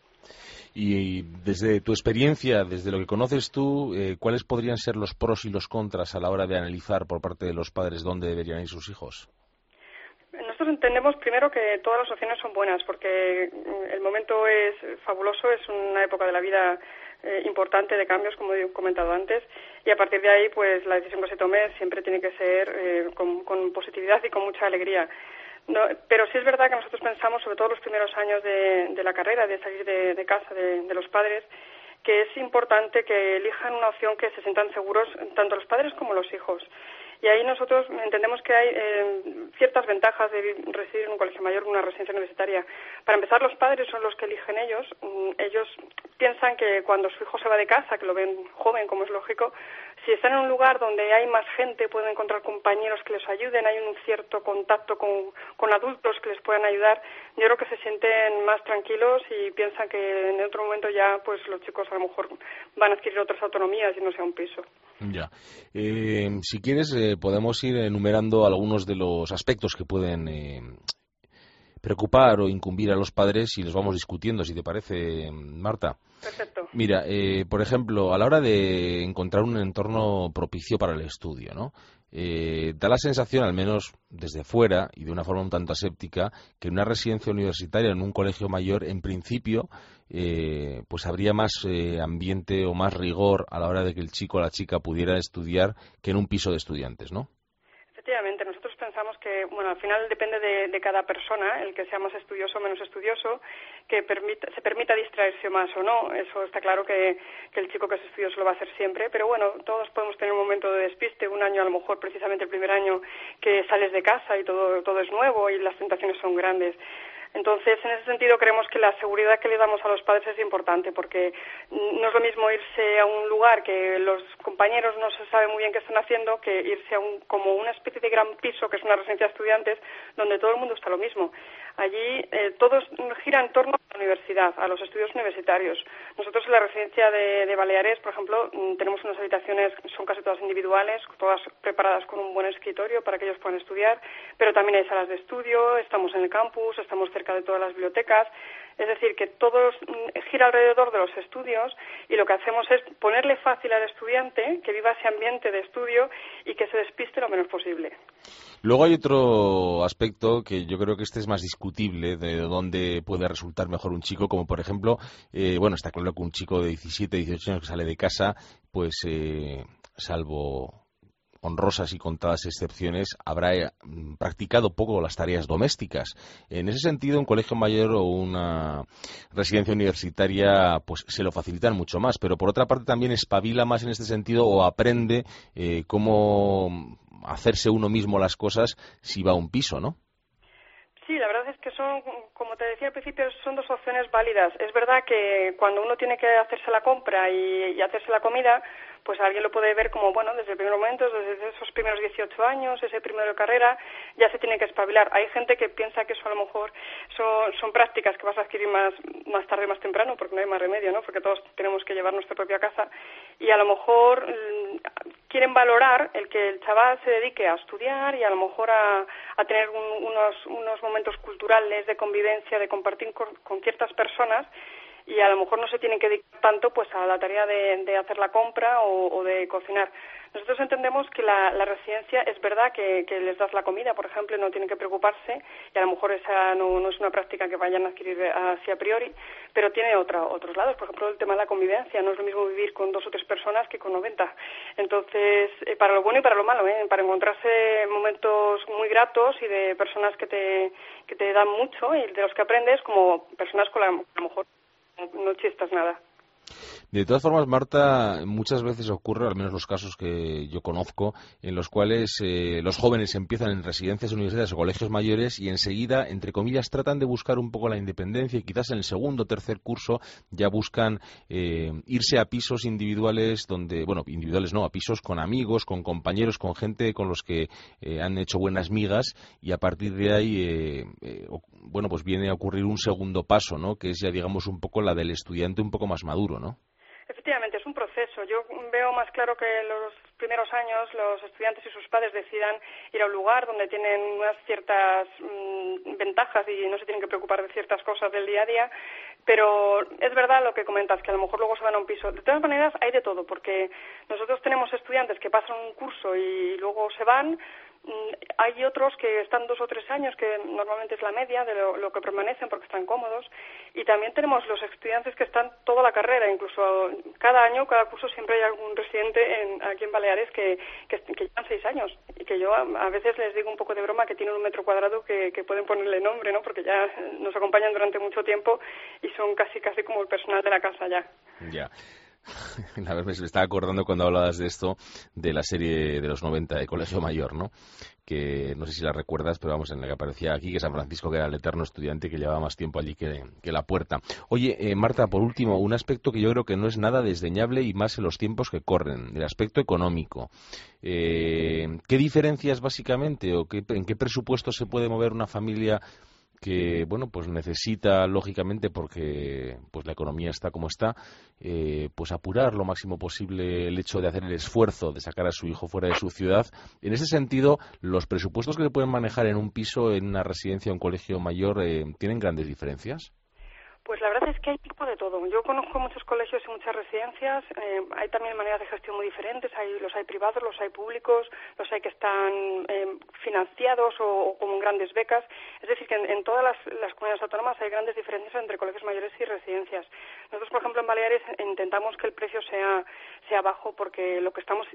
Y desde tu experiencia, desde lo que conoces tú, ¿cuáles podrían ser los pros y los contras a la hora de analizar por parte de los padres dónde deberían ir sus hijos? Nosotros entendemos primero que todas las opciones son buenas, porque el momento es fabuloso, es una época de la vida importante de cambios, como he comentado antes, y a partir de ahí, pues la decisión que se tome siempre tiene que ser con positividad y con mucha alegría. No, pero sí es verdad que nosotros pensamos, sobre todo los primeros años de la carrera, de salir de casa de los padres, que es importante que elijan una opción que se sientan seguros tanto los padres como los hijos. Y ahí nosotros entendemos que hay ciertas ventajas de residir en un colegio mayor o en una residencia universitaria. Para empezar, los padres son los que eligen ellos. Ellos piensan que cuando su hijo se va de casa, que lo ven joven, como es lógico, si están en un lugar donde hay más gente, pueden encontrar compañeros que les ayuden, hay un cierto contacto con adultos que les puedan ayudar. Yo creo que se sienten más tranquilos y piensan que en otro momento ya pues los chicos a lo mejor van a adquirir otras autonomías y no sea un piso. Ya. Si quieres, podemos ir enumerando algunos de los aspectos que pueden preocupar o incumbir a los padres y los vamos discutiendo, si te parece, Marta. Perfecto. Mira, por ejemplo, a la hora de encontrar un entorno propicio para el estudio, ¿no? Da la sensación, al menos desde fuera y de una forma un tanto aséptica, que en una residencia universitaria, en un colegio mayor, en principio, pues habría más ambiente o más rigor a la hora de que el chico o la chica pudiera estudiar que en un piso de estudiantes, ¿no? Efectivamente, nosotros pensamos que, bueno, al final depende de cada persona, el que sea más estudioso o menos estudioso, que se permita distraerse más o no. Eso está claro que el chico que es estudioso lo va a hacer siempre, pero bueno, todos podemos tener un momento de despiste, un año a lo mejor, precisamente el primer año que sales de casa y todo es nuevo y las tentaciones son grandes. Entonces, en ese sentido, creemos que la seguridad que le damos a los padres es importante, porque no es lo mismo irse a un lugar que los compañeros no se sabe muy bien qué están haciendo, que irse a como una especie de gran piso, que es una residencia de estudiantes, donde todo el mundo está lo mismo. Allí todo gira en torno a la universidad, a los estudios universitarios. Nosotros en la residencia de Baleares, por ejemplo, tenemos unas habitaciones, son casi todas individuales, todas preparadas con un buen escritorio para que ellos puedan estudiar, pero también hay salas de estudio, estamos en el campus, estamos cerca de todas las bibliotecas, es decir, que todo gira alrededor de los estudios y lo que hacemos es ponerle fácil al estudiante que viva ese ambiente de estudio y que se despiste lo menos posible. Luego hay otro aspecto que yo creo que este es más discutible, de dónde puede resultar mejor un chico, como por ejemplo, está claro que un chico de 17, 18 años que sale de casa, pues salvo honrosas y contadas excepciones, habrá practicado poco las tareas domésticas. En ese sentido, un colegio mayor o una residencia universitaria pues se lo facilitan mucho más, pero por otra parte también espabila más en este sentido o aprende cómo hacerse uno mismo las cosas si va a un piso, ¿no? Sí, la verdad es que son, como te decía al principio, son dos opciones válidas. Es verdad que cuando uno tiene que hacerse la compra y hacerse la comida, pues alguien lo puede ver como, bueno, desde el primer momento, desde esos primeros 18 años, ese primero de carrera, ya se tiene que espabilar. Hay gente que piensa que eso a lo mejor son prácticas que vas a adquirir más tarde, más temprano, porque no hay más remedio, ¿no? Porque todos tenemos que llevar nuestra propia casa. Y a lo mejor quieren valorar el que el chaval se dedique a estudiar y a lo mejor a tener unos momentos culturales de convivencia, de compartir con ciertas personas, y a lo mejor no se tienen que dedicar tanto pues a la tarea de hacer la compra o de cocinar. Nosotros entendemos que la residencia es verdad que les das la comida, por ejemplo, no tienen que preocuparse, y a lo mejor esa no es una práctica que vayan a adquirir así a priori, pero tiene otros lados. Por ejemplo, el tema de la convivencia, no es lo mismo vivir con 2 o 3 personas que con 90. Entonces, para lo bueno y para lo malo, para encontrarse momentos muy gratos y de personas que te dan mucho y de los que aprendes, como personas con a lo mejor no chistas nada. De todas formas, Marta, muchas veces ocurre, al menos los casos que yo conozco, en los cuales los jóvenes empiezan en residencias universitarias o colegios mayores y enseguida, entre comillas, tratan de buscar un poco la independencia y quizás en el segundo o tercer curso ya buscan irse a pisos individuales individuales no, a pisos con amigos, con compañeros, con gente con los que han hecho buenas migas, y a partir de ahí, pues viene a ocurrir un segundo paso, ¿no? Que es ya, digamos, un poco la del estudiante un poco más maduro, ¿no? Efectivamente, es un proceso. Yo veo más claro que los primeros años los estudiantes y sus padres decidan ir a un lugar donde tienen unas ciertas ventajas y no se tienen que preocupar de ciertas cosas del día a día, pero es verdad lo que comentas, que a lo mejor luego se van a un piso. De todas maneras, hay de todo, porque nosotros tenemos estudiantes que pasan un curso y luego se van. Hay otros que están 2 o 3 años, que normalmente es la media de lo que permanecen porque están cómodos, y también tenemos los estudiantes que están toda la carrera, incluso cada año, cada curso siempre hay algún residente aquí en Baleares que llevan 6 años, y que yo a veces les digo un poco de broma que tienen 1 metro cuadrado que pueden ponerle nombre, ¿no? Porque ya nos acompañan durante mucho tiempo y son casi como el personal de la casa ya. Ya. La verdad, me estaba acordando cuando hablabas de esto, de la serie de los 90 de Colegio Mayor, ¿no? Que no sé si la recuerdas, pero vamos, en la que aparecía aquí, que San Francisco, que era el eterno estudiante que llevaba más tiempo allí que la puerta. Oye, Marta, por último, un aspecto que yo creo que no es nada desdeñable y más en los tiempos que corren, el aspecto económico. ¿Qué diferencias básicamente o en qué presupuesto se puede mover una familia que bueno, pues necesita, lógicamente, porque pues la economía está como está, pues apurar lo máximo posible el hecho de hacer el esfuerzo de sacar a su hijo fuera de su ciudad. En ese sentido, los presupuestos que se pueden manejar en un piso, en una residencia o un colegio mayor, ¿tienen grandes diferencias? Pues la verdad es que hay tipo de todo. Yo conozco muchos colegios y muchas residencias. Hay también maneras de gestión muy diferentes. Los hay privados, los hay públicos, los hay que están financiados o con grandes becas. Es decir, que en todas las comunidades autónomas hay grandes diferencias entre colegios mayores y residencias. Nosotros, por ejemplo, en Baleares intentamos que el precio sea bajo, porque lo que estamos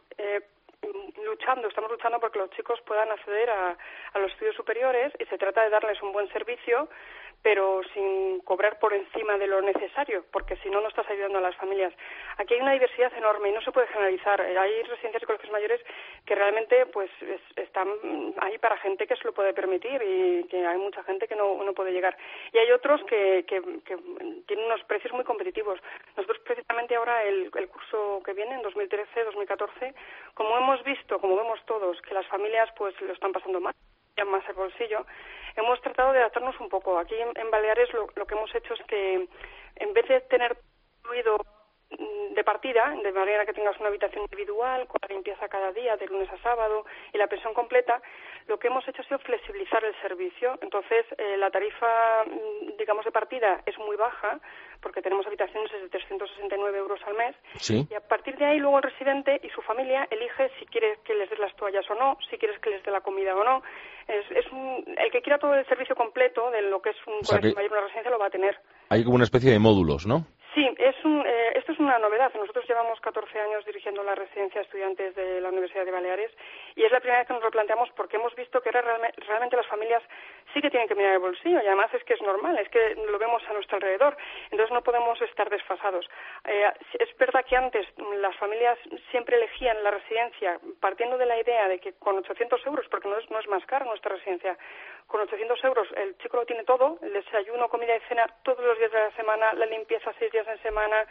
estamos luchando porque los chicos puedan acceder a los estudios superiores, y se trata de darles un buen servicio, pero sin cobrar por encima de lo necesario, porque si no, no estás ayudando a las familias. Aquí hay una diversidad enorme y no se puede generalizar. Hay residencias y colegios mayores que realmente pues están ahí para gente que se lo puede permitir, y que hay mucha gente que no puede llegar. Y hay otros que tienen unos precios muy competitivos. Nosotros precisamente ahora, el curso que viene, en 2013-2014, como hemos visto, como vemos todos, que las familias pues lo están pasando mal, más el bolsillo, hemos tratado de adaptarnos un poco. Aquí en Baleares lo que hemos hecho es que, en vez de tener incluido de partida, de manera que tengas una habitación individual con la limpieza cada día, de lunes a sábado, y la pensión completa, lo que hemos hecho ha sido flexibilizar el servicio. Entonces, la tarifa, digamos, de partida es muy baja, porque tenemos habitaciones de 369 euros al mes, ¿sí? Y a partir de ahí luego el residente y su familia elige si quiere que les des las toallas o no, si quieres que les dé la comida o no. El que quiera todo el servicio completo de lo que es un colegio mayor, una residencia, lo va a tener. Hay como una especie de módulos, ¿no? Sí, esto es una novedad. Nosotros llevamos 14 años dirigiendo la residencia de estudiantes de la Universidad de Baleares, y es la primera vez que nos lo planteamos, porque hemos visto que realmente las familias sí que tienen que mirar el bolsillo, y además es que es normal, es que lo vemos a nuestro alrededor, entonces no podemos estar desfasados. Es verdad que antes las familias siempre elegían la residencia partiendo de la idea de que con 800 euros, porque no es más cara nuestra residencia, con 800 euros el chico lo tiene todo: el desayuno, comida y cena todos los días de la semana, la limpieza 6 días en semana,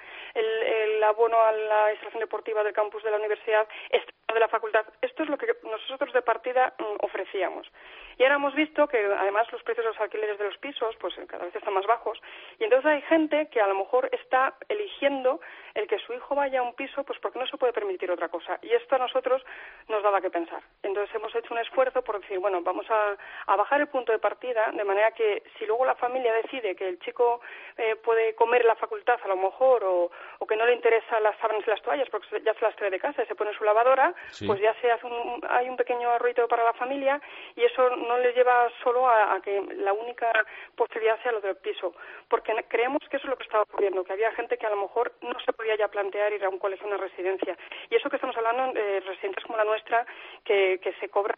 el abono a la instalación deportiva del campus de la universidad, de la facultad. Esto es lo que nosotros de partida ofrecíamos. Y ahora hemos visto que además los precios de los alquileres de los pisos pues cada vez están más bajos, y entonces hay gente que a lo mejor está eligiendo el que su hijo vaya a un piso pues porque no se puede permitir otra cosa, y esto a nosotros nos daba que pensar. Entonces hemos hecho un esfuerzo por decir, bueno, vamos a bajar el punto de partida, de manera que si luego la familia decide que el chico puede comer en la facultad a lo mejor, o que no le interesa las sábanas y las toallas porque ya se las trae de casa y se pone en su lavadora, sí, pues ya se hace hay un pequeño ahorrito para la familia, y eso no les lleva solo a que la única posibilidad sea lo del piso, porque creemos que eso es lo que estaba ocurriendo, que había gente que a lo mejor no se podía ya plantear ir a un colegio o una residencia, y eso que estamos hablando de residencias como la nuestra, que se cobra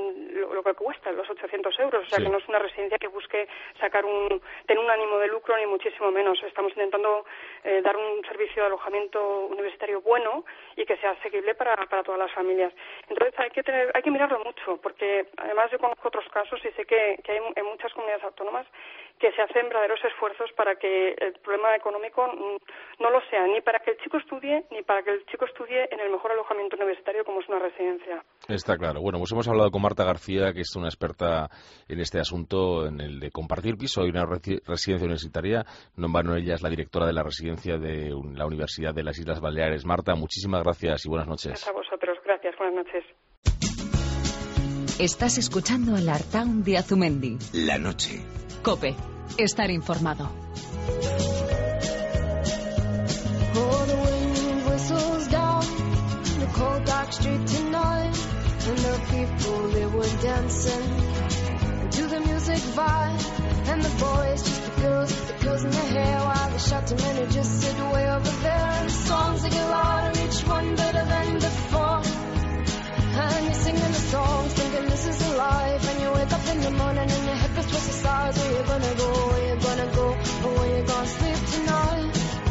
lo que cuesta, los 800 euros, o sea, sí, que no es una residencia que busque tener un ánimo de lucro, ni muchísimo menos. Estamos intentando dar un servicio de alojamiento universitario bueno y que sea asequible para todas las familias. Entonces hay que mirarlo mucho, porque además yo conozco otros casos y sé que hay en muchas comunidades autónomas que se hacen verdaderos esfuerzos para que el problema económico no lo sea, ni para que el chico estudie, ni para que el chico estudie en el mejor alojamiento universitario como es una residencia. Está claro. Bueno, pues hemos hablado con Marta García, que es una experta en este asunto, en el de compartir piso y una residencia universitaria. No en vano, ella es la directora de la residencia de la Universidad de las Islas Baleares. Marta, muchísimas gracias y buenas noches. Gracias a vosotros. Gracias. Buenas noches. Estás escuchando el Artaun de Azumendi. La noche. COPE. Estar informado. Oh, the wind whistles down the cold dark street tonight, and the people they were dancing to the music vibe, and the boys just the girls in their hair, while the shouting men who just sit way over there, and the songs they get louder, each one better than before, and you're singing the songs thinking this is a life, and you wake up in the morning and your head is twisted sides, where you gonna go, where you gonna go, or where you gonna sleep tonight.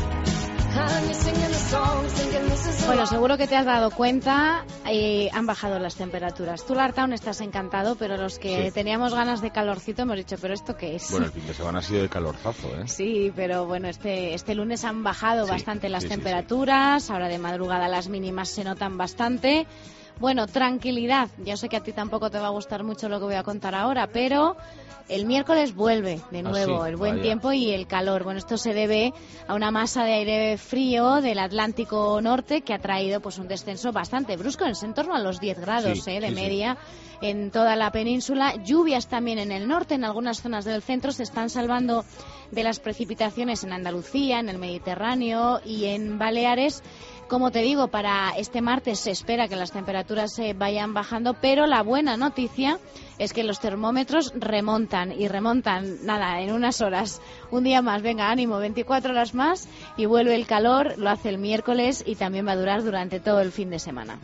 Bueno, seguro que te has dado cuenta, han bajado las temperaturas. Tú, Lartaun, estás encantado, pero los que teníamos ganas de calorcito hemos dicho, ¿pero esto qué es? Bueno, el fin de semana ha sido de calorzazo, ¿eh? Sí, pero bueno, este lunes han bajado bastante las temperaturas, ahora de madrugada las mínimas se notan bastante. Bueno, tranquilidad. Yo sé que a ti tampoco te va a gustar mucho lo que voy a contar ahora, pero el miércoles vuelve de nuevo el buen tiempo y el calor. Bueno, esto se debe a una masa de aire frío del Atlántico Norte que ha traído pues un descenso bastante brusco, en torno a los 10 grados de media en toda la península. Lluvias también en el norte, en algunas zonas del centro. Se están salvando de las precipitaciones en Andalucía, en el Mediterráneo y en Baleares. Como te digo, para este martes se espera que las temperaturas se vayan bajando, pero la buena noticia es que los termómetros remontan en unas horas. Un día más, venga, ánimo, 24 horas más y vuelve el calor, lo hace el miércoles y también va a durar durante todo el fin de semana.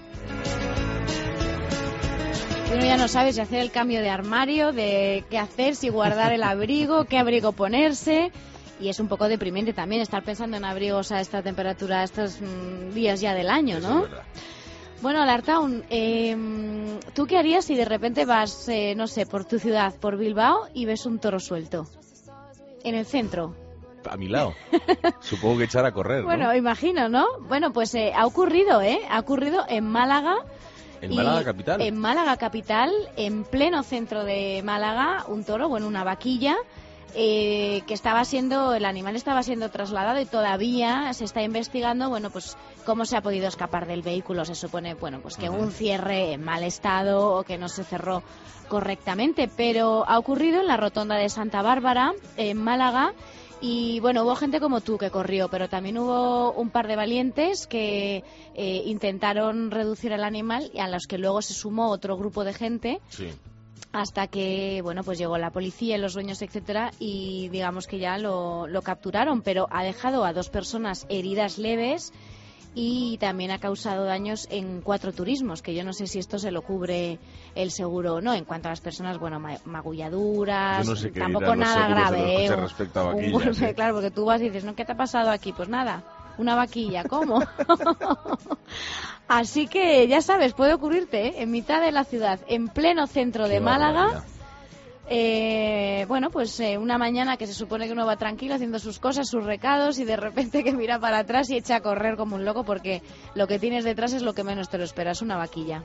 Uno ya no sabe si hacer el cambio de armario, de qué hacer, si guardar el abrigo, qué abrigo ponerse. Y es un poco deprimente también estar pensando en abrigos a esta temperatura, estos días ya del año, ¿no? Bueno, Alartaun, ¿tú qué harías si de repente vas, no sé, por tu ciudad, por Bilbao, y ves un toro suelto en el centro? A mi lado. Supongo que echar a correr, ¿no? Bueno, imagino, ¿no? Bueno, pues ha ocurrido en Málaga. ¿En Málaga capital? En Málaga capital, en pleno centro de Málaga, un toro, una vaquilla, que el animal estaba siendo trasladado y todavía se está investigando, pues cómo se ha podido escapar del vehículo. Se supone, pues que un cierre en mal estado o que no se cerró correctamente, pero ha ocurrido en la rotonda de Santa Bárbara, en Málaga. Y hubo gente como tú que corrió, pero también hubo un par de valientes que intentaron reducir al animal y a los que luego se sumó otro grupo de gente. Sí. Hasta que, pues llegó la policía, los dueños, etcétera, y digamos que ya lo capturaron, pero ha dejado a 2 personas heridas leves y también ha causado daños en 4 turismos, que yo no sé si esto se lo cubre el seguro o no. En cuanto a las personas, magulladuras, yo no sé qué tampoco nada grave. Respecto a vaquillas, Claro, porque tú vas y dices, ¿qué te ha pasado aquí? Pues nada, una vaquilla, ¿cómo? Así que ya sabes, puede ocurrirte, en mitad de la ciudad, en pleno centro de Málaga. Una mañana que se supone que uno va tranquilo haciendo sus cosas, sus recados, y de repente que mira para atrás y echa a correr como un loco, porque lo que tienes detrás es lo que menos te lo esperas, una vaquilla.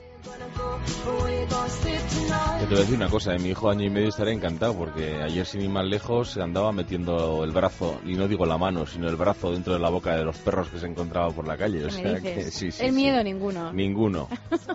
Te voy a decir una cosa, mi hijo 1 año y medio estará encantado, porque ayer sin ir más lejos andaba metiendo el brazo, y no digo la mano, sino el brazo dentro de la boca de los perros que se encontraba por la calle. O sea que, sí, el miedo ninguno. Ninguno.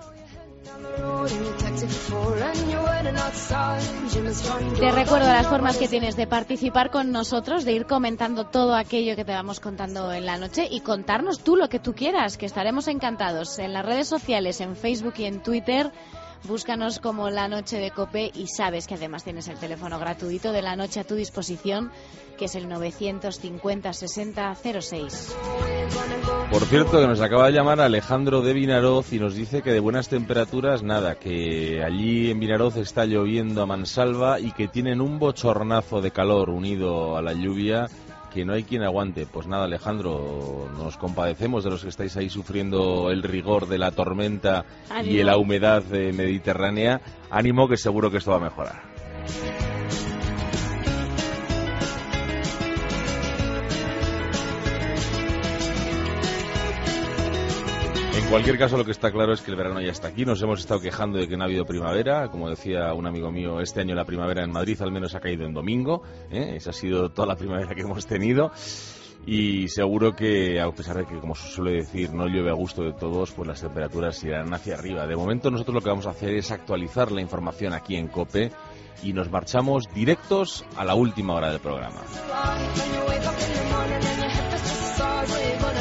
Te recuerdo las formas que tienes de participar con nosotros, de ir comentando todo aquello que te vamos contando en la noche y contarnos tú lo que tú quieras, que estaremos encantados. En las redes sociales, en Facebook y en Twitter, búscanos como La Noche de COPE, y sabes que además tienes el teléfono gratuito de La Noche a tu disposición, que es el 950 60 06. Por cierto, que nos acaba de llamar Alejandro de Vinaroz y nos dice que de buenas temperaturas nada, que allí en Vinaroz está lloviendo a mansalva y que tienen un bochornazo de calor unido a la lluvia que no hay quien aguante. Pues nada, Alejandro, nos compadecemos de los que estáis ahí sufriendo el rigor de la tormenta. Ánimo. Y la humedad mediterránea. Ánimo, que seguro que esto va a mejorar. En cualquier caso, lo que está claro es que el verano ya está aquí. Nos hemos estado quejando de que no ha habido primavera. Como decía un amigo mío, este año la primavera en Madrid al menos ha caído en domingo. Esa ha sido toda la primavera que hemos tenido. Y seguro que, a pesar de que, como se suele decir, no llueve a gusto de todos, pues las temperaturas irán hacia arriba. De momento, nosotros lo que vamos a hacer es actualizar la información aquí en COPE y nos marchamos directos a la última hora del programa.